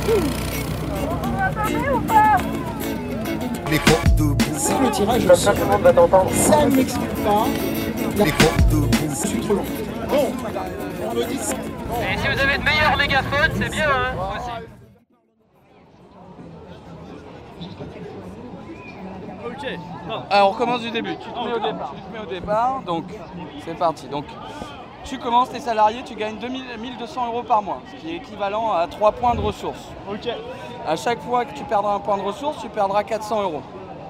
Les portes de bouffe. C'est le tirage au sort. Ça ne m'explique pas. Les portes de bouffe. C'est trop long. Bon, on me dit ça. Et si vous avez de meilleurs mégaphones, c'est bien, hein, aussi. Ok. Non. Alors on recommence du début. Tu te mets au départ. Donc c'est parti. Donc tu commences, tes salariés, tu gagnes 1200 € par mois, ce qui est équivalent à 3 points de ressources. Ok. À chaque fois que tu perdras un point de ressources, tu perdras 400 €.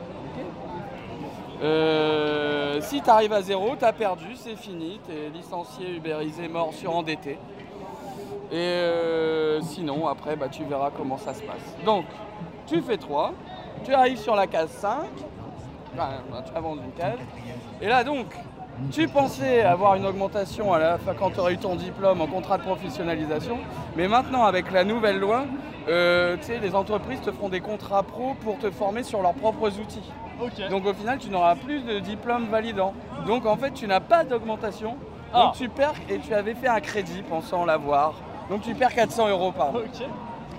Si tu arrives à 0, tu as perdu, c'est fini, tu es licencié, ubérisé, mort, surendetté. Et sinon, après, bah, tu verras comment ça se passe. Donc, tu fais 3, tu arrives sur la case 5, enfin, tu avances une case, et là donc, tu pensais avoir une augmentation à la fin quand tu aurais eu ton diplôme en contrat de professionnalisation, mais maintenant avec la nouvelle loi, tu sais, les entreprises te feront des contrats pro pour te former sur leurs propres outils. Ok. Donc au final, tu n'auras plus de diplôme validant. Donc en fait, tu n'as pas d'augmentation. Donc tu perds, et tu avais fait un crédit pensant l'avoir. Donc tu perds 400 € par mois. Ok.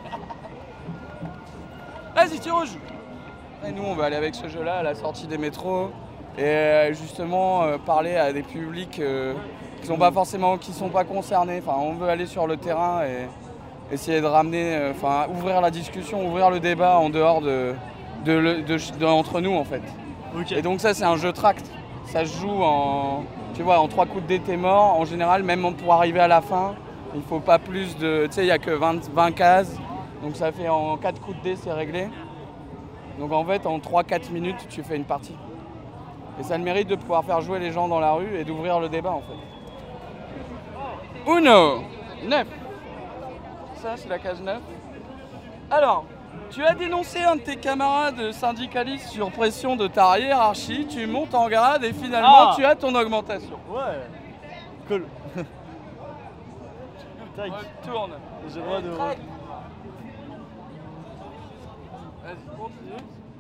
Vas-y, tu rejoues. Et nous, on va aller avec ce jeu-là à la sortie des métros et justement parler à des publics qui sont pas forcément, qui sont pas concernés. Enfin, on veut aller sur le terrain et essayer de ramener, enfin, ouvrir la discussion, ouvrir le débat en dehors entre nous en fait. Ok. Et donc ça, c'est un jeu tract. Ça se joue en, tu vois, en 3 coups de dé, t'es mort. En général, même pour arriver à la fin, il faut pas plus de, tu sais, il n'y a que 20 cases. Donc ça fait en 4 coups de dé, c'est réglé. Donc en fait, en 3-4 minutes, tu fais une partie. Et ça a le mérite de pouvoir faire jouer les gens dans la rue et d'ouvrir le débat en fait. Uno, 9. Ça, c'est la case 9. Alors, tu as dénoncé un de tes camarades syndicalistes sur pression de ta hiérarchie, tu montes en grade et finalement tu as ton augmentation. Ouais. Cool. Tac. Tourne. J'ai le droit de... Vas-y, continue.